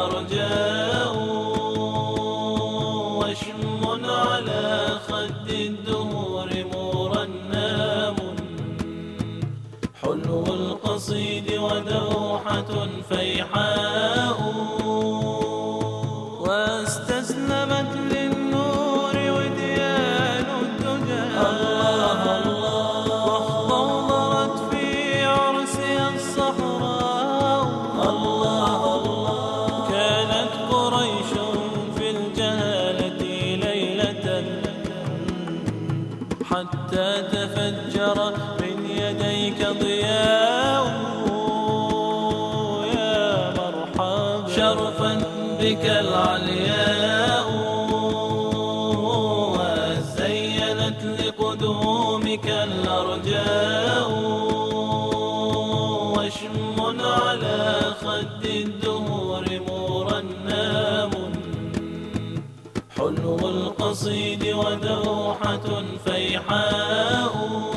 الأرجاء، وشم على خد الدهور مرنام، حلو القصيد ودوحة فيحاء، واستسلمت للنور وديان الدجى، واخضرت في عرسها الصحراء. كانت قريش في الجهالة ليلة، حتى تفجر من يديك ضياء. يا مرحبا شرفا بك العلياء، وزينت لقدومك الأرجاء، وشم على خد الدهور مرنام، حلو القصيد ودوحة فيحاء.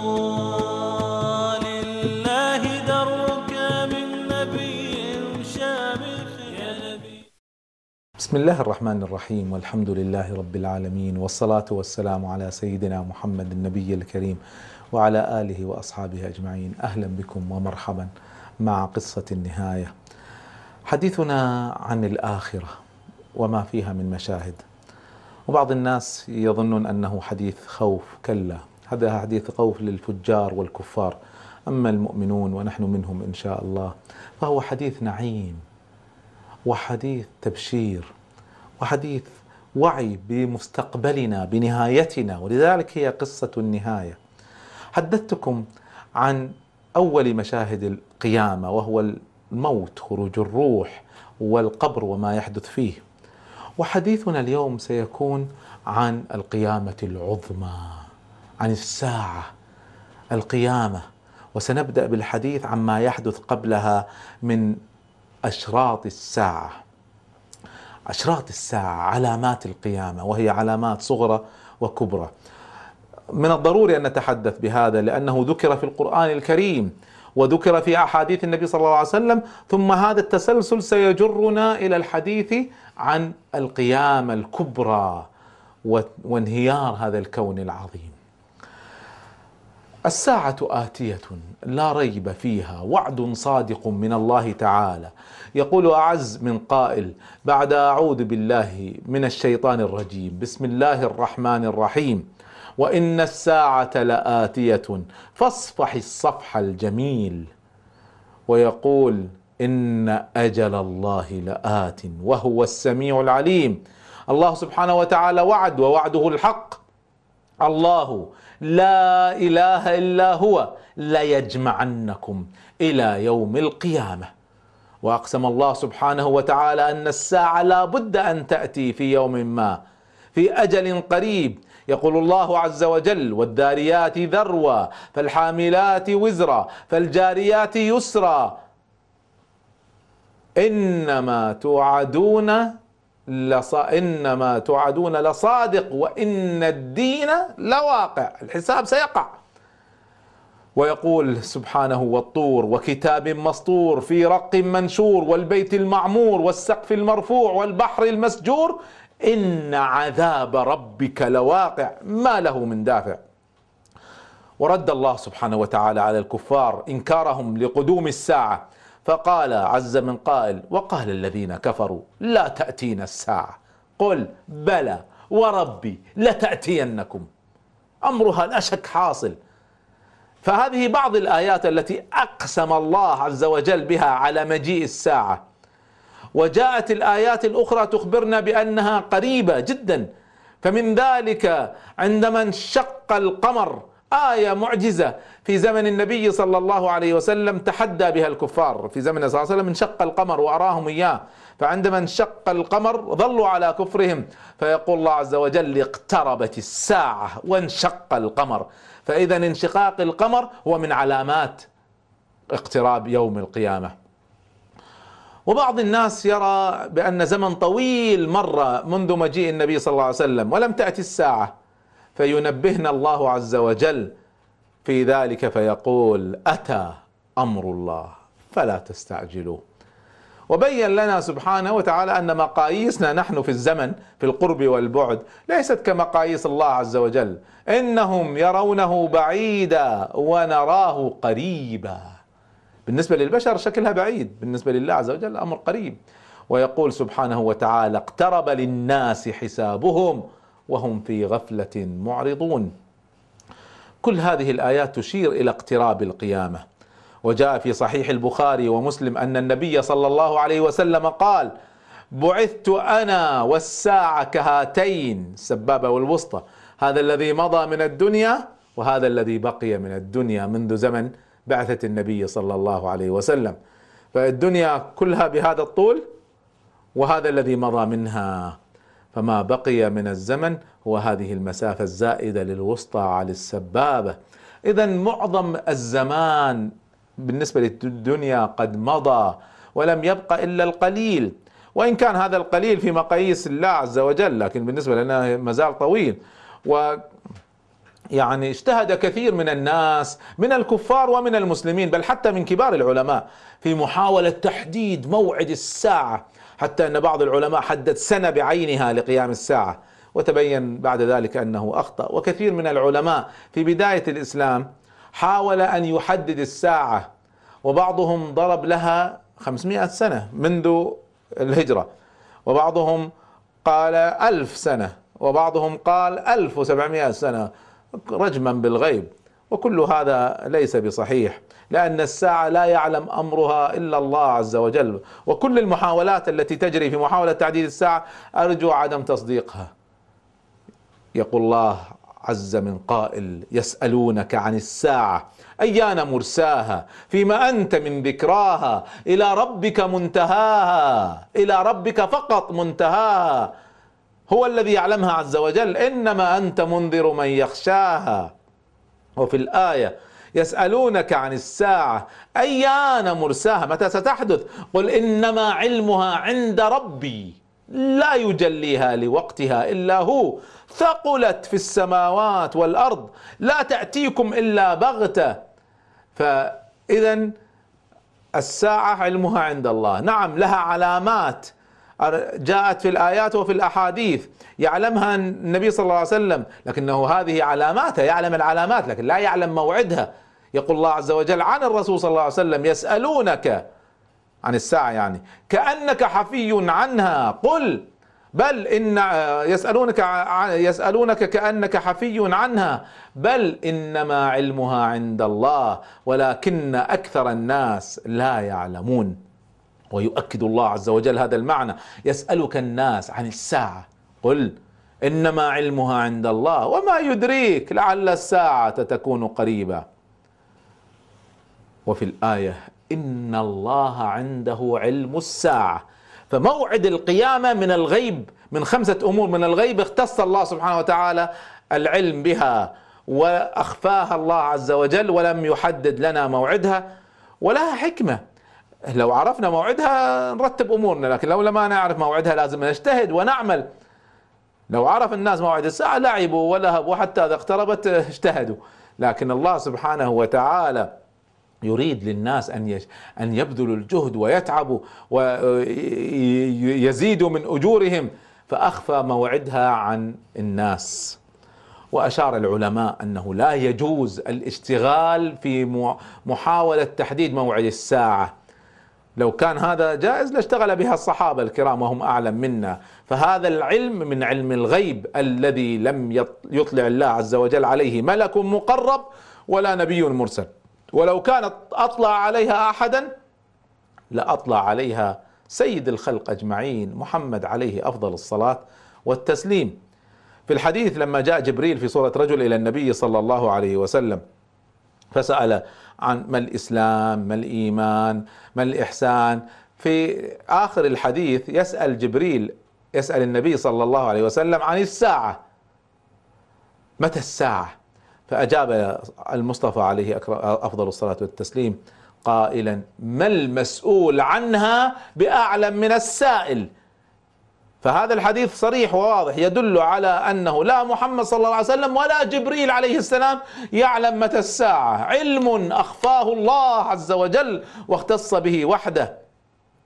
لله درك من نبي شامخ يا نبي. بسم الله الرحمن الرحيم، والحمد لله رب العالمين، والصلاة والسلام على سيدنا محمد النبي الكريم وعلى آله وأصحابه أجمعين. أهلا بكم ومرحبا مع قصة النهاية. حديثنا عن الآخرة وما فيها من مشاهد، وبعض الناس يظنون أنه حديث خوف. كلا، هذا حديث خوف للفجار والكفار، أما المؤمنون ونحن منهم إن شاء الله فهو حديث نعيم، وحديث تبشير، وحديث وعي بمستقبلنا بنهايتنا، ولذلك هي قصة النهاية. حدثتكم عن أول مشاهد القيامة، وهو الموت، خروج الروح، والقبر وما يحدث فيه. وحديثنا اليوم سيكون عن القيامة العظمى، عن الساعة القيامة، وسنبدأ بالحديث عما يحدث قبلها من أشراط الساعة. أشراط الساعة، علامات القيامة، وهي علامات صغرى وكبرى. من الضروري أن نتحدث بهذا لأنه ذكر في القرآن الكريم، وذكر في أحاديث النبي صلى الله عليه وسلم، ثم هذا التسلسل سيجرنا إلى الحديث عن القيامة الكبرى وانهيار هذا الكون العظيم. الساعة آتية لا ريب فيها، وعد صادق من الله تعالى. يقول أعز من قائل بعد أعوذ بالله من الشيطان الرجيم، بسم الله الرحمن الرحيم: وإن الساعة لآتية فاصفح الصفح الجميل. ويقول إن أجل الله لآت وهو السميع العليم. الله سبحانه وتعالى وعد، ووعده الحق. الله لا إله إلا هو ليجمعنكم إلى يوم القيامة. وأقسم الله سبحانه وتعالى أن الساعة لا بد أن تأتي في يوم ما، في أجل قريب. يقول الله عز وجل: والذاريات ذروا فالحاملات وزرا فالجاريات يسرا إنما توعدون لصادق وإن الدين لواقع. الحساب سيقع. ويقول سبحانه: والطور وكتاب مسطور في رق منشور والبيت المعمور والسقف المرفوع والبحر المسجور إن عذاب ربك لواقع ما له من دافع. ورد الله سبحانه وتعالى على الكفار إنكارهم لقدوم الساعة، فقال عز من قائل: وقال الذين كفروا لا تأتينا الساعة قل بلى وربي لتأتينكم، أمرها لا شك حاصل. فهذه بعض الآيات التي أقسم الله عز وجل بها على مجيء الساعة. وجاءت الآيات الأخرى تخبرنا بأنها قريبة جدا. فمن ذلك عندما انشق القمر، آية معجزة في زمن النبي صلى الله عليه وسلم تحدى بها الكفار. في زمن صلى الله عليه وسلم انشق القمر وأراهم إياه، فعندما انشق القمر ظلوا على كفرهم، فيقول الله عز وجل: اقتربت الساعة وانشق القمر. فإذا انشقاق القمر هو من علامات اقتراب يوم القيامة. وبعض الناس يرى بأن زمن طويل مر منذ مجيء النبي صلى الله عليه وسلم ولم تأتي الساعة، فينبهنا الله عز وجل في ذلك فيقول: أتى أمر الله فلا تستعجلوه. وبين لنا سبحانه وتعالى أن مقاييسنا نحن في الزمن في القرب والبعد ليست كمقاييس الله عز وجل. إنهم يرونه بعيدا ونراه قريبا. بالنسبة للبشر شكلها بعيد، بالنسبة لله عز وجل الأمر قريب. ويقول سبحانه وتعالى: اقترب للناس حسابهم وهم في غفلة معرضون. كل هذه الآيات تشير إلى اقتراب القيامة. وجاء في صحيح البخاري ومسلم أن النبي صلى الله عليه وسلم قال: بعثت أنا والساعة كهاتين، السبابة والوسطى، هذا الذي مضى من الدنيا وهذا الذي بقي من الدنيا منذ زمن بعثة النبي صلى الله عليه وسلم. فالدنيا كلها بهذا الطول وهذا الذي مضى منها، فما بقي من الزمن هو هذه المسافة الزائدة للوسطى على السبابة. إذا معظم الزمان بالنسبة للدنيا قد مضى ولم يبق إلا القليل، وإن كان هذا القليل في مقاييس الله عز وجل، لكن بالنسبة لنا مازال طويل. يعني اجتهد كثير من الناس من الكفار ومن المسلمين، بل حتى من كبار العلماء، في محاولة تحديد موعد الساعة، حتى أن بعض العلماء حدد سنة بعينها لقيام الساعة، وتبين بعد ذلك أنه أخطأ. وكثير من العلماء في بداية الإسلام حاول أن يحدد الساعة، وبعضهم ضرب لها 500 سنة منذ الهجرة، وبعضهم قال 1000 سنة، وبعضهم قال 1700 سنة رجما بالغيب. وكل هذا ليس بصحيح، لأن الساعة لا يعلم أمرها إلا الله عز وجل. وكل المحاولات التي تجري في محاولة تعديل الساعة أرجو عدم تصديقها. يقول الله عز من قائل: يسألونك عن الساعة أيان مرساها فيما أنت من ذكراها إلى ربك منتهاها. إلى ربك فقط منتهاها، هو الذي يعلمها عز وجل، إنما أنت منذر من يخشاها. وفي الآية: يسألونك عن الساعة أيان مرساها، متى ستحدث؟ قل إنما علمها عند ربي لا يجليها لوقتها إلا هو، ثقلت في السماوات والأرض لا تأتيكم إلا بغتة. فإذا الساعة علمها عند الله، نعم لها علامات جاءت في الآيات وفي الأحاديث يعلمها النبي صلى الله عليه وسلم، لكنه هذه علاماتها، يعلم العلامات لكن لا يعلم موعدها. يقول الله عز وجل عن الرسول صلى الله عليه وسلم: يسألونك عن الساعة يعني كأنك حفي عنها، قل بل إن يسألونك كأنك حفي عنها بل إنما علمها عند الله ولكن أكثر الناس لا يعلمون. ويؤكد الله عز وجل هذا المعنى: يسألك الناس عن الساعة قل إنما علمها عند الله وما يدريك لعل الساعة تكون قريبا. وفي الآية: إن الله عنده علم الساعة. فموعد القيامة من الغيب، من 5 أمور من الغيب اختص الله سبحانه وتعالى العلم بها وأخفاها الله عز وجل ولم يحدد لنا موعدها، ولها حكمة. لو عرفنا موعدها نرتب أمورنا، لكن لو لما نعرف موعدها لازم نجتهد ونعمل. لو عرف الناس موعد الساعة لعبوا ولهبوا حتى إذا اقتربت اجتهدوا، لكن الله سبحانه وتعالى يريد للناس أن يبذلوا الجهد ويتعبوا ويزيدوا من أجورهم، فأخفى موعدها عن الناس. وأشار العلماء أنه لا يجوز الاشتغال في محاولة تحديد موعد الساعة. لو كان هذا جائز لاشتغل بها الصحابة الكرام وهم أعلم منا، فهذا العلم من علم الغيب الذي لم يطلع الله عز وجل عليه ملك مقرب ولا نبي مرسل، ولو كانت أطلع عليها أحدا لأطلع عليها سيد الخلق أجمعين محمد عليه أفضل الصلاة والتسليم. في الحديث لما جاء جبريل في صورة رجل إلى النبي صلى الله عليه وسلم فسأل عن ما الإسلام ما الإيمان ما الإحسان، في آخر الحديث يسأل جبريل يسأل النبي صلى الله عليه وسلم عن الساعة، متى الساعة؟ فأجاب المصطفى عليه أفضل الصلاة والتسليم قائلا: ما المسؤول عنها بأعلم من السائل. فهذا الحديث صريح وواضح يدل على أنه لا محمد صلى الله عليه وسلم ولا جبريل عليه السلام يعلم متى الساعة، علم أخفاه الله عز وجل واختص به وحده.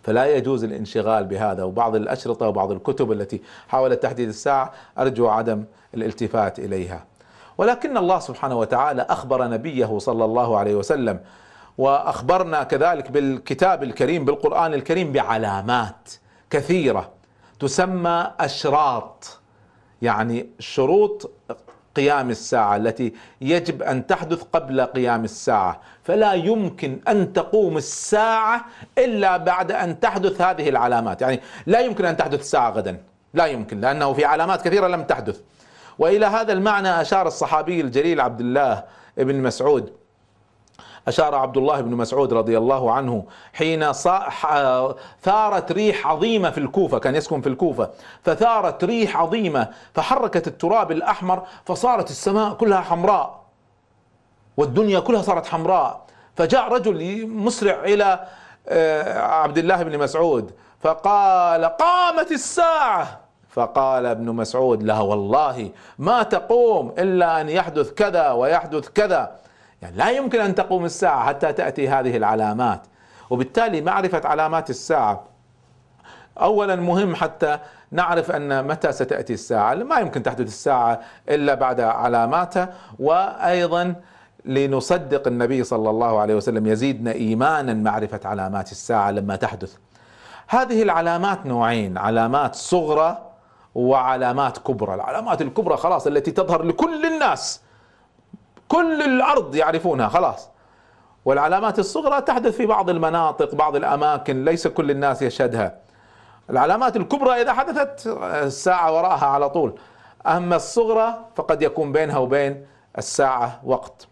فلا يجوز الانشغال بهذا. وبعض الأشرطة وبعض الكتب التي حاولت تحديد الساعة أرجو عدم الالتفات إليها. ولكن الله سبحانه وتعالى أخبر نبيه صلى الله عليه وسلم، وأخبرنا كذلك بالكتاب الكريم بالقرآن الكريم بعلامات كثيرة تسمى أشراط، يعني شروط قيام الساعة التي يجب أن تحدث قبل قيام الساعة. فلا يمكن أن تقوم الساعة إلا بعد أن تحدث هذه العلامات. يعني لا يمكن أن تحدث الساعة غدا، لا يمكن، لأنه في علامات كثيرة لم تحدث. وإلى هذا المعنى أشار الصحابي الجليل عبد الله بن مسعود، أشار عبد الله بن مسعود رضي الله عنه حين ثارت ريح عظيمة في الكوفة، كان يسكن في الكوفة، فثارت ريح عظيمة فحركت التراب الأحمر فصارت السماء كلها حمراء والدنيا كلها صارت حمراء. فجاء رجل مسرع إلى عبد الله بن مسعود فقال: قامت الساعة. فقال ابن مسعود: لا والله ما تقوم إلا أن يحدث كذا ويحدث كذا. يعني لا يمكن أن تقوم الساعة حتى تأتي هذه العلامات. وبالتالي معرفة علامات الساعة أولا مهم حتى نعرف أن متى ستأتي الساعة. ما يمكن تحدث الساعة إلا بعد علاماتها، وأيضا لنصدق النبي صلى الله عليه وسلم، يزيدنا إيمانا معرفة علامات الساعة لما تحدث. هذه العلامات نوعين: علامات صغرى وعلامات كبرى. العلامات الكبرى خلاص التي تظهر لكل الناس، كل الأرض يعرفونها خلاص. والعلامات الصغرى تحدث في بعض المناطق، بعض الأماكن، ليس كل الناس يشهدها. العلامات الكبرى إذا حدثت الساعة وراءها على طول، أما الصغرى فقد يكون بينها وبين الساعة وقت.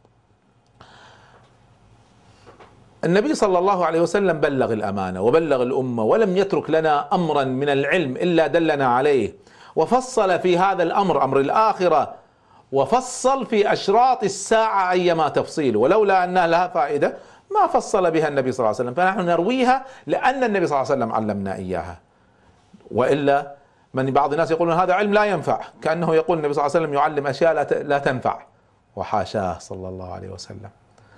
النبي صلى الله عليه وسلم بلغ الأمانة وبلغ الأمة، ولم يترك لنا أمرا من العلم إلا دلنا عليه، وفصل في هذا الأمر، أمر الآخرة، وفصل في أشراط الساعة أيما تفصيل، ولولا أنها لها فائدة ما فصل بها النبي صلى الله عليه وسلم. فنحن نرويها لأن النبي صلى الله عليه وسلم علمنا إياها. وإلا من بعض الناس يقولون هذا علم لا ينفع، كأنه يقول النبي صلى الله عليه وسلم يعلم أشياء لا تنفع، وحاشاه صلى الله عليه وسلم.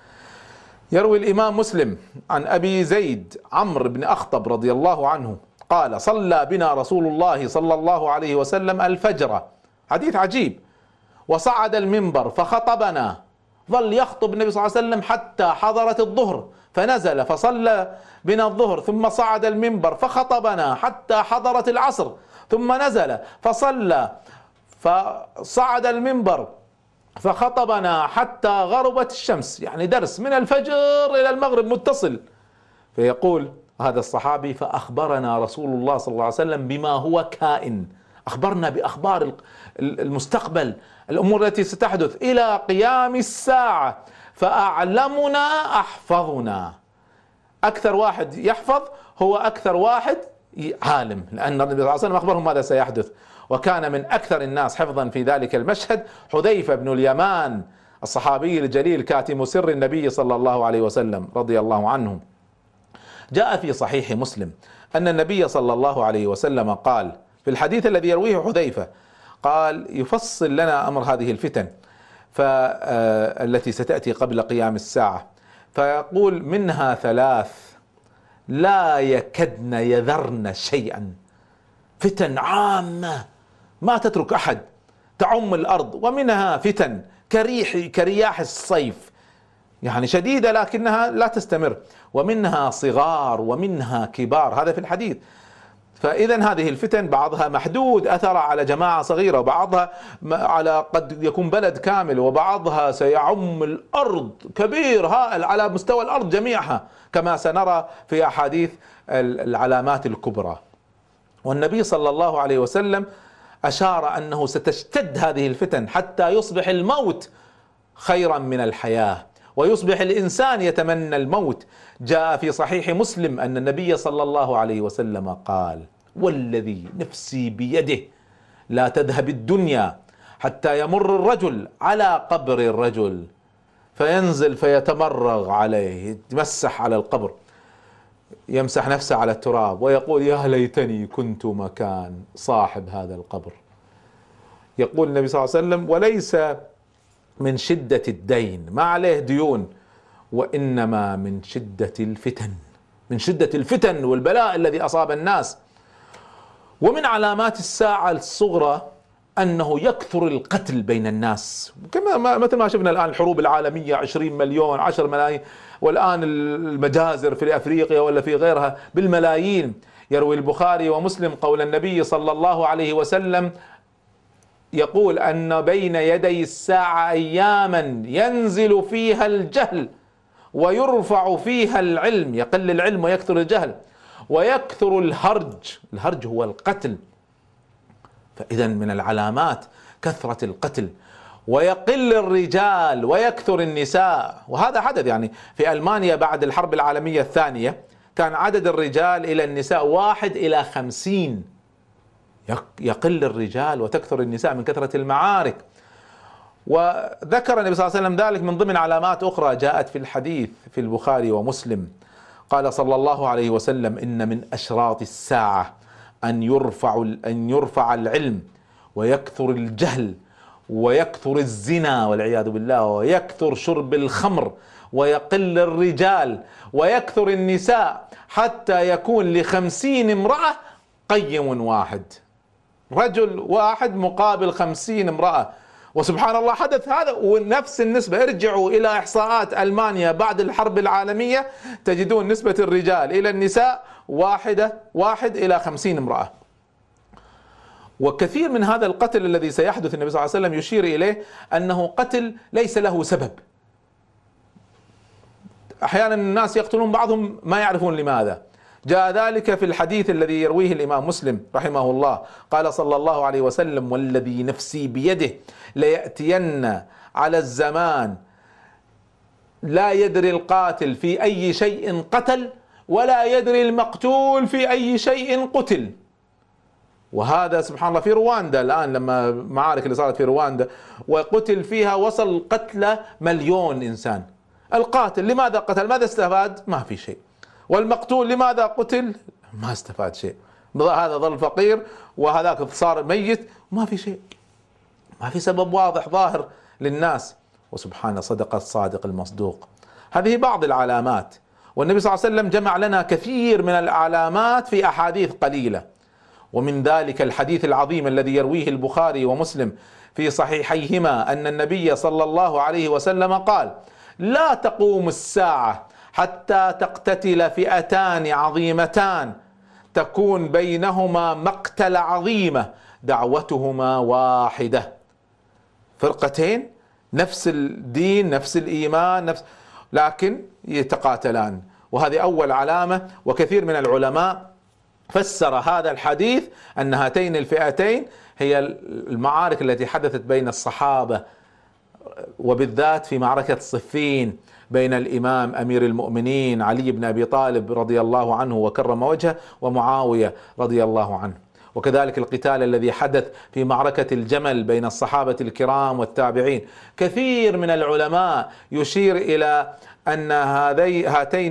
يروي الإمام مسلم عن أبي زيد عمرو بن أخطب رضي الله عنه قال: صلى بنا رسول الله صلى الله عليه وسلم الفجر، حديث عجيب، وصعد المنبر فخطبنا، ظل يخطب النبي صلى الله عليه وسلم حتى حضرت الظهر، فنزل فصلى بنا الظهر، ثم صعد المنبر فخطبنا حتى حضرت العصر، ثم نزل فصلى، فصعد المنبر فخطبنا حتى غربت الشمس. يعني درس من الفجر إلى المغرب متصل. فيقول هذا الصحابي: فأخبرنا رسول الله صلى الله عليه وسلم بما هو كائن، أخبرنا بأخبار المستقبل، الأمور التي ستحدث إلى قيام الساعة، فأعلمنا أحفظنا. أكثر واحد يحفظ هو أكثر واحد عالم، لأن النبي صلى الله عليه وسلم أخبرهم ماذا سيحدث. وكان من أكثر الناس حفظا في ذلك المشهد حذيفة بن اليمان الصحابي الجليل كاتم سر النبي صلى الله عليه وسلم رضي الله عنه. جاء في صحيح مسلم أن النبي صلى الله عليه وسلم قال في الحديث الذي يرويه حذيفة، قال يفصل لنا أمر هذه الفتن التي ستأتي قبل قيام الساعة، فيقول: منها ثلاث لا يكدن يذرن شيئا، فتن عامة ما تترك أحد، تعم الأرض. ومنها فتن كرياح الصيف، يعني شديدة لكنها لا تستمر. ومنها صغار ومنها كبار، هذا في الحديث. فإذا هذه الفتن بعضها محدود أثر على جماعة صغيرة، وبعضها على قد يكون بلد كامل، وبعضها سيعم الأرض كبير هائل على مستوى الأرض جميعها، كما سنرى في أحاديث العلامات الكبرى. والنبي صلى الله عليه وسلم أشار أنه ستشتد هذه الفتن حتى يصبح الموت خيرا من الحياة، ويصبح الإنسان يتمنى الموت. جاء في صحيح مسلم أن النبي صلى الله عليه وسلم قال: والذي نفسي بيده لا تذهب الدنيا حتى يمر الرجل على قبر الرجل فينزل فيتمرغ عليه، يتمسح على القبر، يمسح نفسه على التراب ويقول: يا ليتني كنت مكان صاحب هذا القبر. يقول النبي صلى الله عليه وسلم: وليس من شدة الدين، ما عليه ديون، وإنما من شدة الفتن. من شدة الفتن والبلاء الذي أصاب الناس. ومن علامات الساعة الصغرى أنه يكثر القتل بين الناس، كما مثل ما شفنا الآن الحروب العالمية، 20 مليون 10 ملايين، والآن المجازر في أفريقيا ولا في غيرها بالملايين. يروي البخاري ومسلم قول النبي صلى الله عليه وسلم يقول أن بين يدي الساعة أياما ينزل فيها الجهل ويرفع فيها العلم، يقل العلم ويكثر الجهل، ويكثر الهرج. الهرج هو القتل. فإذا من العلامات كثرة القتل، ويقل الرجال ويكثر النساء. وهذا حدث يعني في ألمانيا بعد الحرب العالمية الثانية، كان عدد الرجال إلى النساء 1:50. يقل الرجال وتكثر النساء من كثرة المعارك. وذكر النبي صلى الله عليه وسلم ذلك من ضمن علامات أخرى جاءت في الحديث في البخاري ومسلم. قال صلى الله عليه وسلم: إن من أشراط الساعة أن يرفع العلم ويكثر الجهل ويكثر الزنا والعياذ بالله، ويكثر شرب الخمر، ويقل الرجال ويكثر النساء، حتى يكون ل50 امرأة قيم واحد، رجل واحد مقابل 50 امرأة. وسبحان الله حدث هذا، ونفس النسبة. ارجعوا إلى إحصاءات ألمانيا بعد الحرب العالمية تجدون نسبة الرجال إلى النساء 1:50 امرأة. وكثير من هذا القتل الذي سيحدث النبي صلى الله عليه وسلم يشير إليه أنه قتل ليس له سبب. أحيانا الناس يقتلون بعضهم ما يعرفون لماذا. جاء ذلك في الحديث الذي يرويه الإمام مسلم رحمه الله، قال صلى الله عليه وسلم: والذي نفسي بيده ليأتين على الزمان لا يدري القاتل في أي شيء قتل ولا يدري المقتول في أي شيء قتل. وهذا سبحان الله في رواندا الآن، لما المعارك اللي صارت في رواندا وقتل فيها وصل قتلى 1,000,000 إنسان. القاتل لماذا قتل؟ ماذا استفاد؟ ما في شيء. والمقتول لماذا قتل؟ ما استفاد شيء. هذا ظل فقير وهذاك صار ميت، ما في شيء، ما في سبب واضح ظاهر للناس. وسبحان صدق الصادق المصدوق. هذه بعض العلامات، والنبي صلى الله عليه وسلم جمع لنا كثير من العلامات في أحاديث قليلة. ومن ذلك الحديث العظيم الذي يرويه البخاري ومسلم في صحيحيهما أن النبي صلى الله عليه وسلم قال: لا تقوم الساعة حتى تقتتل فئتان عظيمتان تكون بينهما مقتلة عظيمة دعوتهما واحدة. فرقتين نفس الدين نفس الإيمان لكن يتقاتلان. وهذه أول علامة. وكثير من العلماء فسر هذا الحديث أن هاتين الفئتين هي المعارك التي حدثت بين الصحابة، وبالذات في معركة صفين بين الإمام أمير المؤمنين علي بن أبي طالب رضي الله عنه وكرم وجهه ومعاوية رضي الله عنه. وكذلك القتال الذي حدث في معركة الجمل بين الصحابة الكرام والتابعين. كثير من العلماء يشير إلى أن هاتين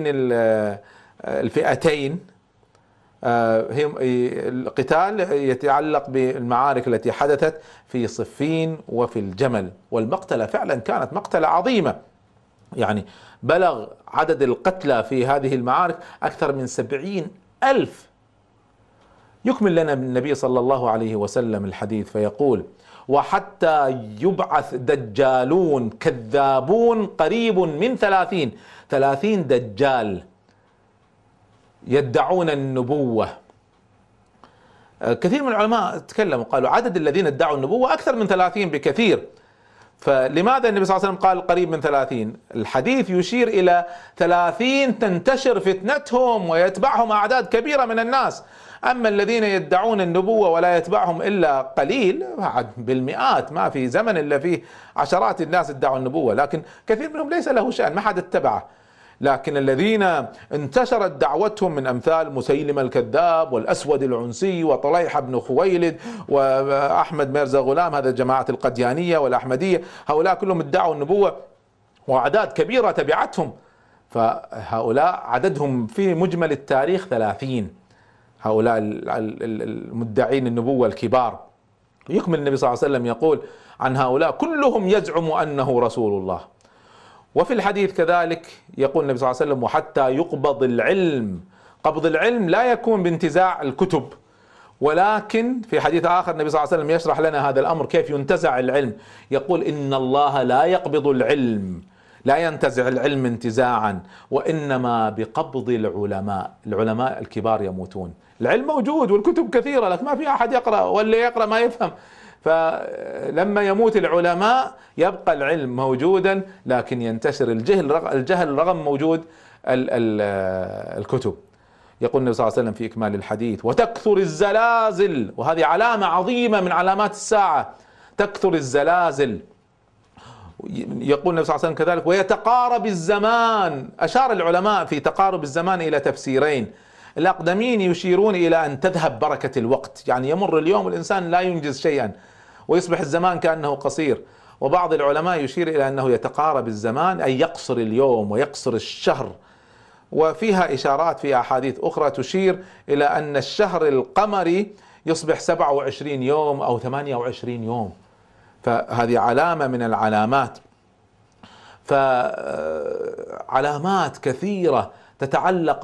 الفئتين القتال يتعلق بالمعارك التي حدثت في صفين وفي الجمل. والمقتلة فعلا كانت مقتلة عظيمة، يعني بلغ عدد القتلى في هذه المعارك أكثر من 70,000. يكمل لنا النبي صلى الله عليه وسلم الحديث فيقول: وحتى يبعث دجالون كذابون قريب من 30 دجال يدعون النبوة. كثير من العلماء تكلموا قالوا عدد الذين ادعوا النبوة أكثر من 30 بكثير. فلماذا النبي صلى الله عليه وسلم قال قريب من 30؟ الحديث يشير إلى 30 تنتشر فتنتهم ويتبعهم أعداد كبيرة من الناس. أما الذين يدعون النبوة ولا يتبعهم إلا قليل بالمئات، ما في زمن إلا فيه عشرات الناس ادعوا النبوة، لكن كثير منهم ليس له شأن، ما حد اتبعه. لكن الذين انتشرت دعوتهم من أمثال مسيلمة الكذاب والأسود العنسي وطليحة بن خويلد وأحمد ميرزا غلام، هذا جماعة القديانية والأحمدية، هؤلاء كلهم ادعوا النبوة وأعداد كبيرة تبعتهم. فهؤلاء عددهم في مجمل التاريخ 30، هؤلاء المدعين النبوة الكبار. يكمل النبي صلى الله عليه وسلم يقول عن هؤلاء: كلهم يزعم أنه رسول الله، وفي الحديث كذلك يقول النبي صلى الله عليه وسلم: وحتى يقبض العلم. قبض العلم لا يكون بانتزاع الكتب، ولكن في حديث آخر النبي صلى الله عليه وسلم يشرح لنا هذا الأمر كيف ينتزع العلم. يقول: إن الله لا يقبض العلم، لا ينتزع العلم انتزاعا، وإنما بقبض العلماء. العلماء الكبار يموتون. العلم موجود والكتب كثيرة، لكن ما في أحد يقرأ، واللي يقرأ ما يفهم. فلما يموت العلماء يبقى العلم موجودا، لكن ينتشر الجهل رغم موجود الكتب. يقول النبي صلى الله عليه وسلم في إكمال الحديث: وتكثر الزلازل. وهذه علامة عظيمة من علامات الساعة، تكثر الزلازل. يقول النبي صلى الله عليه وسلم كذلك: ويتقارب الزمان. أشار العلماء في تقارب الزمان إلى تفسيرين. الأقدمين يشيرون إلى أن تذهب بركة الوقت، يعني يمر اليوم والإنسان لا ينجز شيئا ويصبح الزمان كأنه قصير. وبعض العلماء يشير إلى أنه يتقارب الزمان، أي يقصر اليوم ويقصر الشهر. وفيها إشارات في أحاديث أخرى تشير إلى أن الشهر القمري يصبح 27 يوم أو 28 يوم. فهذه علامة من العلامات. فعلامات كثيرة تتعلق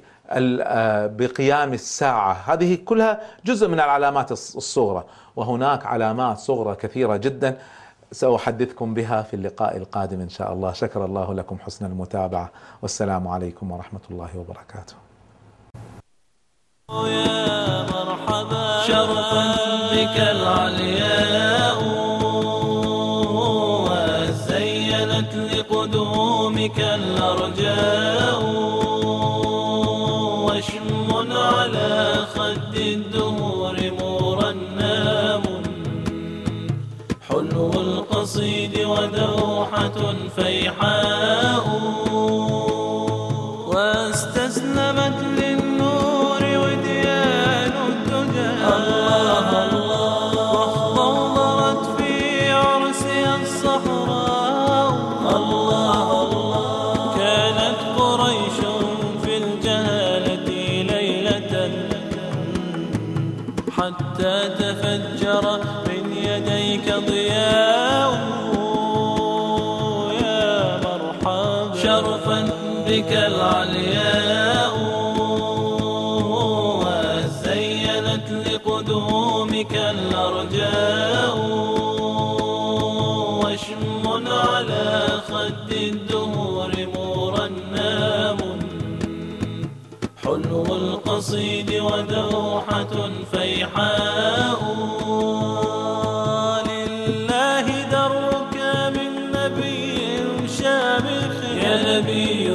بقيام الساعة، هذه كلها جزء من العلامات الصغرى، وهناك علامات صغرى كثيرة جدا سأحدثكم بها في اللقاء القادم إن شاء الله. شكر الله لكم حسن المتابعة، والسلام عليكم ورحمة الله وبركاته. يا مرحبا شرفا بك العلياء، وزينت لقدومك الأرجاء، وشم على خد الدهور مرنام، حلو القصيد ودوحة فيحاء، واستسلمت للنور وديان الدجى، الله الله، واخضرت في عرسها الصحراء، الله الله. كانت قريش في الجهالة ليلة حتى تفجر من يديك ضياء، يا مرحبا شرفا بك العلياء، وزينت لقدومك الأرجاء، وشم على خد الدهور مرنام، حلو القصيد ودوحة فيحاء، لله درك من نبي شامخ، يا نبي